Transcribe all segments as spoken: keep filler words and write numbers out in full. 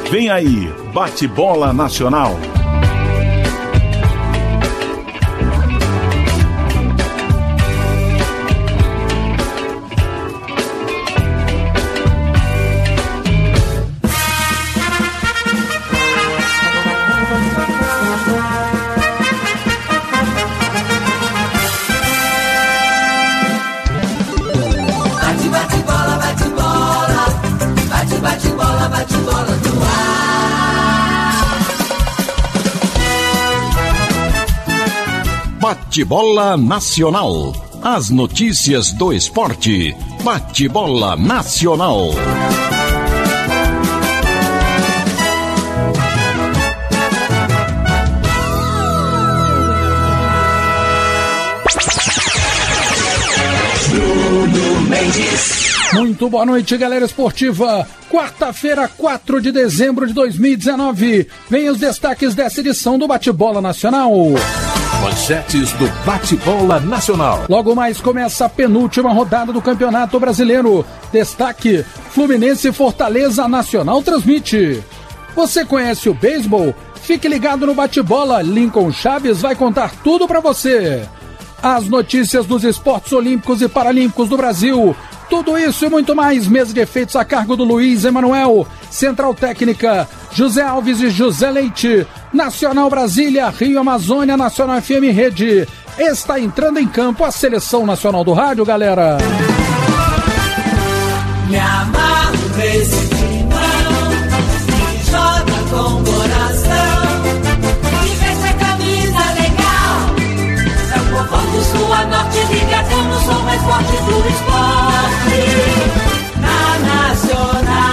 Vem aí, Bate-Bola Nacional. Bate-Bola Nacional. As notícias do esporte. Bate-Bola Nacional. Bruno Mendes. Muito boa noite, galera esportiva. Quarta-feira, quatro de dezembro de dois mil e dezenove. Vem os destaques dessa edição do Bate-Bola Nacional. Manchetes do Bate-Bola Nacional. Logo mais começa a penúltima rodada do Campeonato Brasileiro. Destaque: Fluminense e Fortaleza, Nacional transmite. Você conhece o beisebol? Fique ligado no Bate-Bola. Lincoln Chaves vai contar tudo pra você. As notícias dos esportes olímpicos e paralímpicos do Brasil. Tudo isso e muito mais. Mesa de efeitos a cargo do Luiz Emanuel. Central Técnica, José Alves e José Leite. Nacional Brasília, Rio Amazônia, Nacional F M Rede. Está entrando em campo a Seleção Nacional do Rádio, galera. Me amarro nesse timão, que joga com coração, que veste a camisa legal. É o povão do sul a norte, ligadão no som mais forte do esporte. Na Nacional.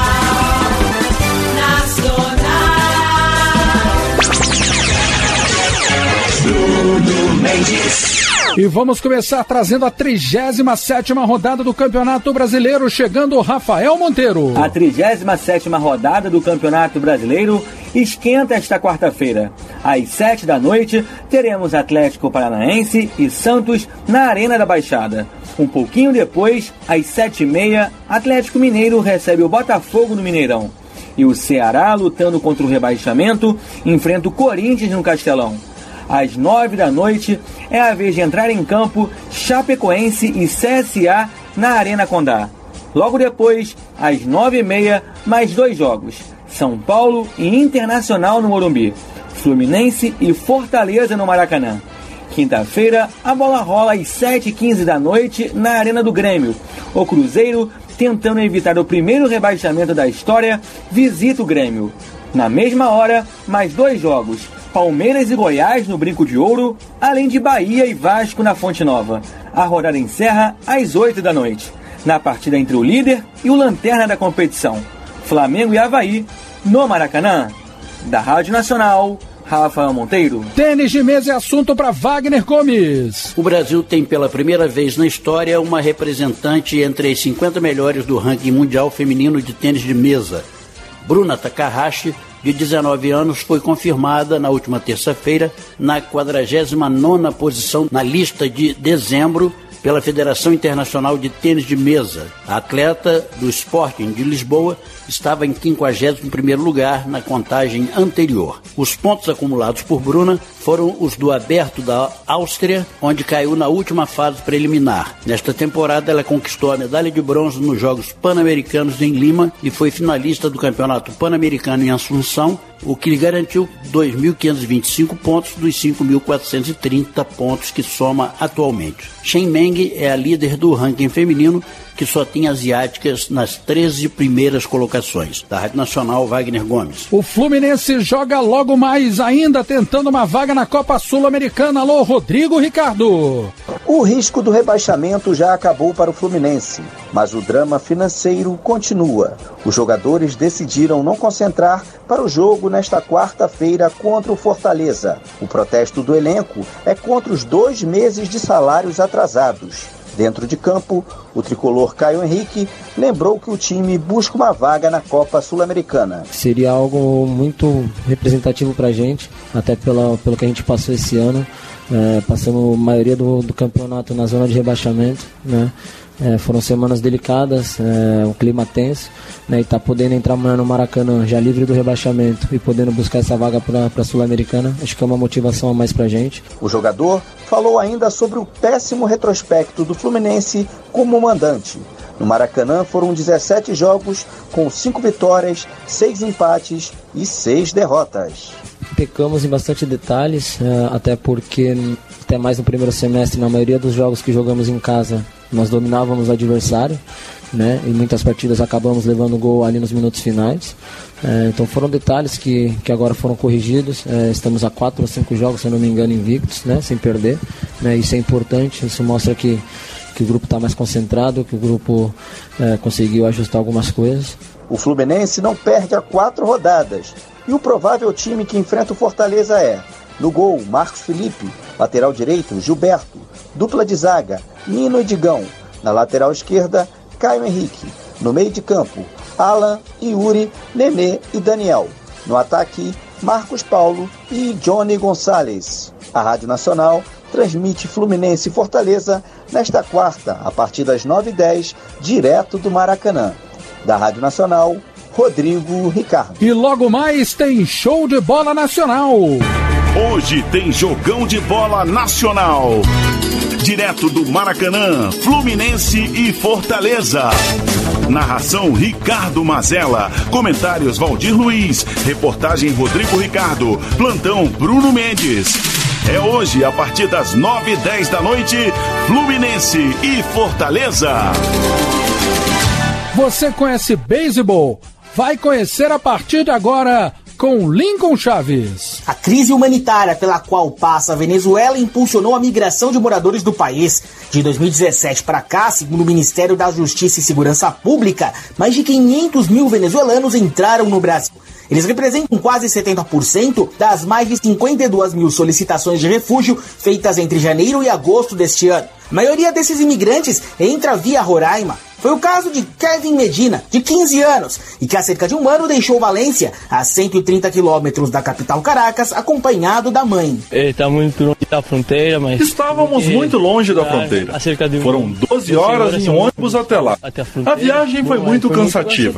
E vamos começar trazendo a trigésima sétima rodada do Campeonato Brasileiro, chegando o Rafael Monteiro. A trigésima sétima rodada do Campeonato Brasileiro esquenta esta quarta-feira. Às sete da noite, teremos Atlético Paranaense e Santos na Arena da Baixada. Um pouquinho depois, às sete e meia, Atlético Mineiro recebe o Botafogo no Mineirão. E o Ceará, lutando contra o rebaixamento, enfrenta o Corinthians no Castelão. Às nove da noite, é a vez de entrar em campo Chapecoense e C S A na Arena Condá. Logo depois, às nove e meia, mais dois jogos. São Paulo e Internacional no Morumbi. Fluminense e Fortaleza no Maracanã. Quinta-feira, a bola rola às sete e quinze da noite na Arena do Grêmio. O Cruzeiro, tentando evitar o primeiro rebaixamento da história, visita o Grêmio. Na mesma hora, mais dois jogos. Palmeiras e Goiás no Brinco de Ouro, além de Bahia e Vasco na Fonte Nova. A rodada encerra às oito da noite, na partida entre o líder e o lanterna da competição, Flamengo e Avaí, no Maracanã. Da Rádio Nacional, Rafael Monteiro. Tênis de mesa é assunto para Wagner Gomes. O Brasil tem pela primeira vez na história uma representante entre as cinquenta melhores do ranking mundial feminino de tênis de mesa. Bruna Takahashi, de dezenove anos, foi confirmada na última terça-feira na quadragésima nona posição na lista de dezembro pela Federação Internacional de Tênis de Mesa. A atleta do Sporting de Lisboa estava em quinquagésimo primeiro lugar na contagem anterior. Os pontos acumulados por Bruna foram os do Aberto da Áustria, onde caiu na última fase preliminar. Nesta temporada, ela conquistou a medalha de bronze nos Jogos Pan-Americanos em Lima e foi finalista do Campeonato Pan-Americano em Assunção, o que lhe garantiu dois mil quinhentos e vinte e cinco pontos dos cinco mil quatrocentos e trinta pontos que soma atualmente. Shen Meng é a líder do ranking feminino, que só tem asiáticas nas treze primeiras colocações. Da Rádio Nacional, Wagner Gomes. O Fluminense joga logo mais, ainda tentando uma vaga na Copa Sul-Americana. Alô, Rodrigo Ricardo. O risco do rebaixamento já acabou para o Fluminense, mas o drama financeiro continua. Os jogadores decidiram não concentrar para o jogo nesta quarta-feira contra o Fortaleza. O protesto do elenco é contra os dois meses de salários atrasados. Dentro de campo, o tricolor Caio Henrique lembrou que o time busca uma vaga na Copa Sul-Americana. Seria algo muito representativo para a gente, até pela, pelo que a gente passou esse ano, é, passando a maioria do, do campeonato na zona de rebaixamento, né? É, foram semanas delicadas, é, um clima tenso, né, e tá podendo entrar no Maracanã já livre do rebaixamento e podendo buscar essa vaga para a Sul-Americana, acho que é uma motivação a mais pra gente. O jogador falou ainda sobre o péssimo retrospecto do Fluminense como mandante. No Maracanã foram dezessete jogos com cinco vitórias, seis empates e seis derrotas. Pecamos em bastante detalhes, é, até porque até mais no primeiro semestre, na maioria dos jogos que jogamos em casa, nós dominávamos o adversário, né? E muitas partidas acabamos levando gol ali nos minutos finais. É, então foram detalhes que, que agora foram corrigidos. É, estamos a quatro ou cinco jogos, se eu não me engano, invictos, né? Sem perder, né? Isso é importante, isso mostra que, que o grupo está mais concentrado, que o grupo é, conseguiu ajustar algumas coisas. O Fluminense não perde há quatro rodadas e o provável time que enfrenta o Fortaleza é: no gol, Marcos Felipe; lateral direito, Gilberto; dupla de zaga, Nino e Digão; na lateral esquerda, Caio Henrique; no meio de campo, Alan, Yuri, Nenê e Daniel; no ataque, Marcos Paulo e Johnny Gonçalves. A Rádio Nacional transmite Fluminense e Fortaleza nesta quarta, a partir das nove e dez, direto do Maracanã. Da Rádio Nacional, Rodrigo Ricardo. E logo mais tem show de bola nacional. Hoje tem jogão de bola nacional. Direto do Maracanã, Fluminense e Fortaleza. Narração Ricardo Mazella. Comentários Valdir Luiz. Reportagem Rodrigo Ricardo. Plantão Bruno Mendes. É hoje, a partir das nove e dez da noite, Fluminense e Fortaleza. Você conhece beisebol? Vai conhecer a partir de agora com Lincoln Chaves. A crise humanitária pela qual passa a Venezuela impulsionou a migração de moradores do país. De dois mil e dezessete para cá, segundo o Ministério da Justiça e Segurança Pública, mais de quinhentos mil venezuelanos entraram no Brasil. Eles representam quase setenta por cento das mais de cinquenta e duas mil solicitações de refúgio feitas entre janeiro e agosto deste ano. A maioria desses imigrantes entra via Roraima. Foi o caso de Kevin Medina, de quinze anos, e que há cerca de um ano deixou Valência, a cento e trinta quilômetros da capital Caracas, acompanhado da mãe. Está muito longe da fronteira, mas... Estávamos muito longe da fronteira. Foram doze horas em ônibus até lá. A viagem foi muito cansativa.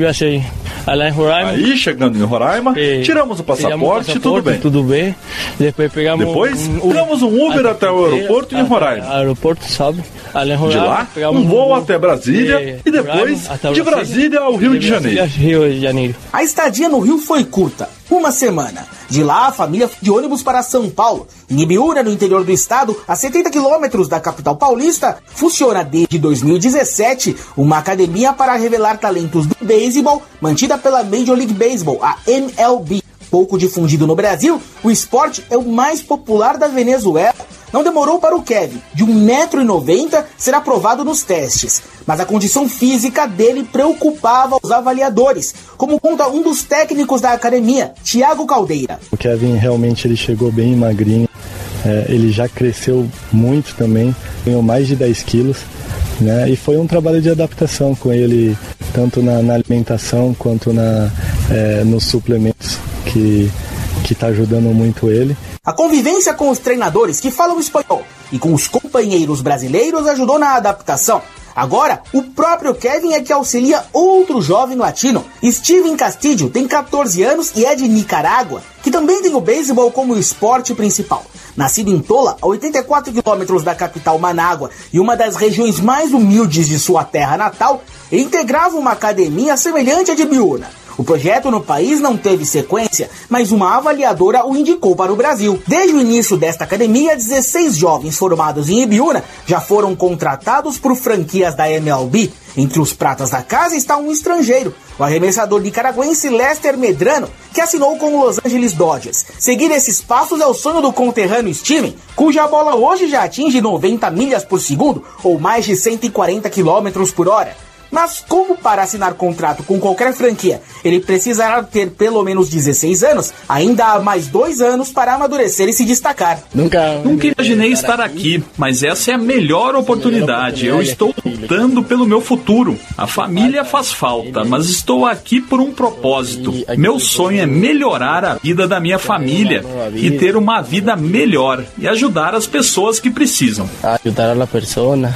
Aí, chegando em Roraima, tiramos o passaporte e tudo bem. Tudo bem. Depois pegamos Depois, pegamos um Uber até o aeroporto em Roraima. Aeroporto, sabe? De lá, um voo até Brasília. E depois, de Brasília ao Rio de Janeiro. Rio de Janeiro. A estadia no Rio foi curta, uma semana. De lá, a família foi de ônibus para São Paulo. Em Ibiúna, no interior do estado, a setenta quilômetros da capital paulista, funciona desde dois mil e dezessete uma academia para revelar talentos do beisebol, mantida pela Major League Baseball, a M L B. Pouco difundido no Brasil, o esporte é o mais popular da Venezuela. Não demorou para o Kevin, de um metro e noventa, ser aprovado nos testes. Mas a condição física dele preocupava os avaliadores, como conta um dos técnicos da academia, Thiago Caldeira. O Kevin realmente ele chegou bem magrinho, é, ele já cresceu muito também, ganhou mais de dez quilos. Né? E foi um trabalho de adaptação com ele, tanto na, na alimentação quanto na, é, nos suplementos, que que está ajudando muito ele. A convivência com os treinadores que falam espanhol e com os companheiros brasileiros ajudou na adaptação. Agora, o próprio Kevin é que auxilia outro jovem latino. Steven Castillo tem catorze anos e é de Nicarágua, que também tem o beisebol como esporte principal. Nascido em Tola, a oitenta e quatro quilômetros da capital Manágua e uma das regiões mais humildes de sua terra natal, ele integrava uma academia semelhante à de Ibiúna. O projeto no país não teve sequência, mas uma avaliadora o indicou para o Brasil. Desde o início desta academia, dezesseis jovens formados em Ibiúna já foram contratados por franquias da M L B. Entre os pratas da casa está um estrangeiro, o arremessador nicaragüense Lester Medrano, que assinou com o Los Angeles Dodgers. Seguir esses passos é o sonho do conterrâneo Steven, cuja bola hoje já atinge noventa milhas por segundo, ou mais de cento e quarenta quilômetros por hora. Mas como para assinar contrato com qualquer franquia, ele precisará ter pelo menos dezesseis anos, ainda há mais dois anos para amadurecer e se destacar. Nunca, Nunca imaginei estar aqui, mas essa é a melhor oportunidade. Eu estou lutando pelo meu futuro. A família faz falta, mas estou aqui por um propósito. Meu sonho é melhorar a vida da minha família e ter uma vida melhor e ajudar as pessoas que precisam. Ajudar a pessoa.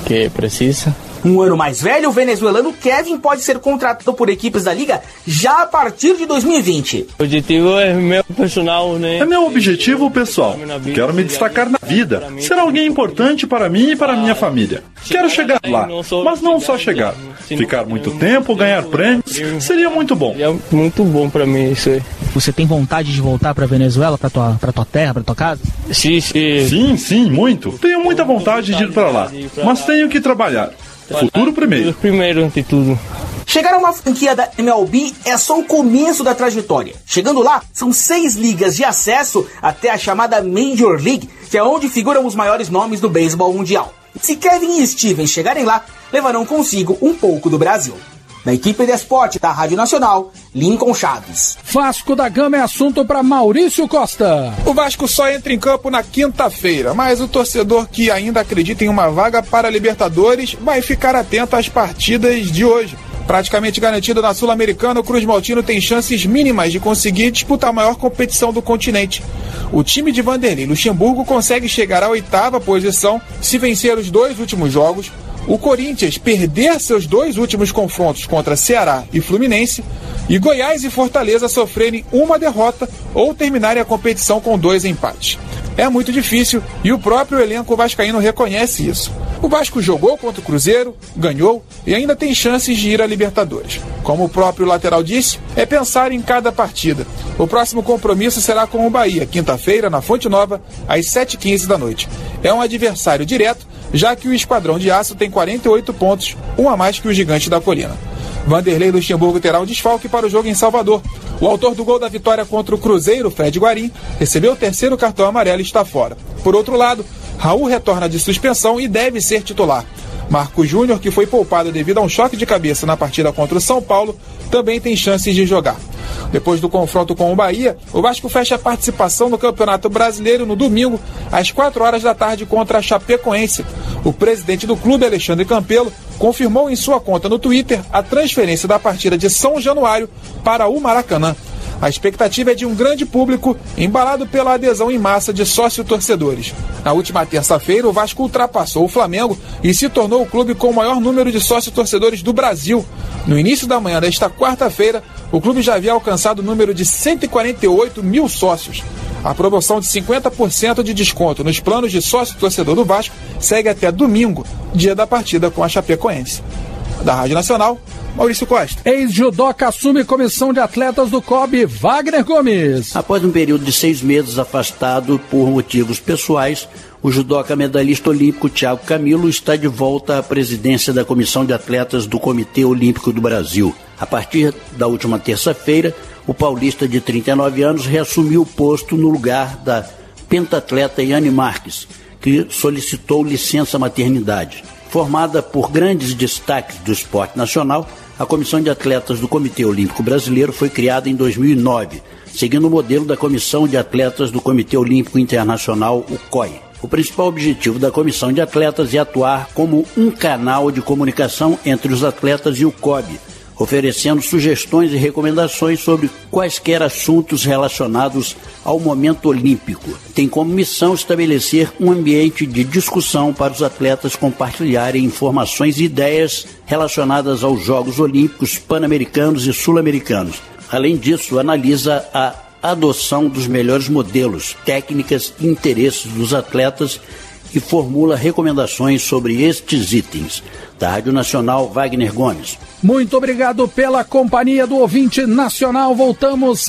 que precisa. Um ano mais velho, o venezuelano Kevin pode ser contratado por equipes da Liga já a partir de dois mil e vinte. O objetivo é meu personal, né? É meu objetivo pessoal. Quero me destacar na vida, ser alguém importante para mim e para minha família. Quero chegar lá, mas não só chegar. Ficar muito tempo, ganhar prêmios, seria muito bom. É muito bom para mim isso aí. Você tem vontade de voltar para Venezuela, para tua, para tua terra, para tua casa? Sim, sim. Sim, sim, muito. Tenho muita vontade de ir para lá, mas tenho que trabalhar. Futuro primeiro. Primeiro, ante tudo. Chegar a uma franquia da M L B é só o começo da trajetória. Chegando lá, são seis ligas de acesso até a chamada Major League, que é onde figuram os maiores nomes do beisebol mundial. Se Kevin e Steven chegarem lá, levarão consigo um pouco do Brasil. Da equipe de esporte da Rádio Nacional, Lincoln Chaves. Vasco da Gama é assunto para Maurício Costa. O Vasco só entra em campo na quinta-feira, mas o torcedor que ainda acredita em uma vaga para a Libertadores vai ficar atento às partidas de hoje. Praticamente garantido na Sul-Americana, o Cruz Maltino tem chances mínimas de conseguir disputar a maior competição do continente. O time de Vanderlei Luxemburgo consegue chegar à oitava posição se vencer os dois últimos jogos. O Corinthians perder seus dois últimos confrontos contra Ceará e Fluminense, e Goiás e Fortaleza sofrerem uma derrota ou terminarem a competição com dois empates. É muito difícil e o próprio elenco vascaíno reconhece isso. O Vasco jogou contra o Cruzeiro, ganhou e ainda tem chances de ir à Libertadores. Como o próprio lateral disse, é pensar em cada partida. O próximo compromisso será com o Bahia, quinta-feira, na Fonte Nova, às sete e quinze da noite. É um adversário direto, já que o Esquadrão de Aço tem quarenta e oito pontos, um a mais que o Gigante da Colina. Vanderlei Luxemburgo terá um desfalque para o jogo em Salvador. O autor do gol da vitória contra o Cruzeiro, Fred Guarim, recebeu o terceiro cartão amarelo e está fora. Por outro lado, Raul retorna de suspensão e deve ser titular. Marcos Júnior, que foi poupado devido a um choque de cabeça na partida contra o São Paulo, também tem chances de jogar. Depois do confronto com o Bahia, o Vasco fecha a participação no Campeonato Brasileiro no domingo, às quatro horas da tarde, contra a Chapecoense. O presidente do clube, Alexandre Campelo, confirmou em sua conta no Twitter a transferência da partida de São Januário para o Maracanã. A expectativa é de um grande público, embalado pela adesão em massa de sócio-torcedores. Na última terça-feira, o Vasco ultrapassou o Flamengo e se tornou o clube com o maior número de sócio-torcedores do Brasil. No início da manhã desta quarta-feira, o clube já havia alcançado o número de cento e quarenta e oito mil sócios. A promoção de cinquenta por cento de desconto nos planos de sócio-torcedor do Vasco segue até domingo, dia da partida com a Chapecoense. Da Rádio Nacional, Maurício Costa. Ex-judoca assume comissão de atletas do C O B, Wagner Gomes. Após um período de seis meses afastado por motivos pessoais, o judoca medalhista olímpico Thiago Camilo está de volta à presidência da comissão de atletas do Comitê Olímpico do Brasil. A partir da última terça-feira, o paulista de trinta e nove anos reassumiu o posto no lugar da pentatleta Yane Marques, que solicitou licença maternidade. Formada por grandes destaques do esporte nacional, a Comissão de Atletas do Comitê Olímpico Brasileiro foi criada em dois mil e nove, seguindo o modelo da Comissão de Atletas do Comitê Olímpico Internacional, o C O I. O principal objetivo da Comissão de Atletas é atuar como um canal de comunicação entre os atletas e o C O B, oferecendo sugestões e recomendações sobre quaisquer assuntos relacionados ao momento olímpico. Tem como missão estabelecer um ambiente de discussão para os atletas compartilharem informações e ideias relacionadas aos Jogos Olímpicos Pan-Americanos e Sul-Americanos. Além disso, analisa a adoção dos melhores modelos, técnicas e interesses dos atletas e formula recomendações sobre estes itens. Da Rádio Nacional, Wagner Gomes. Muito obrigado pela companhia do ouvinte nacional. Voltamos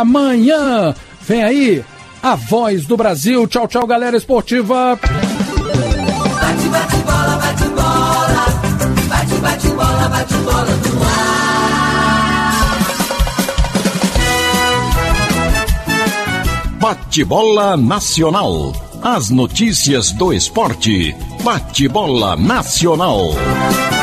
amanhã. Vem aí a Voz do Brasil. Tchau, tchau, galera esportiva. Bate, bate, bola, bate, bola. Bate, bate, bola, bate, bola no ar. Bate-bola Nacional. As notícias do esporte. Bate-bola Nacional.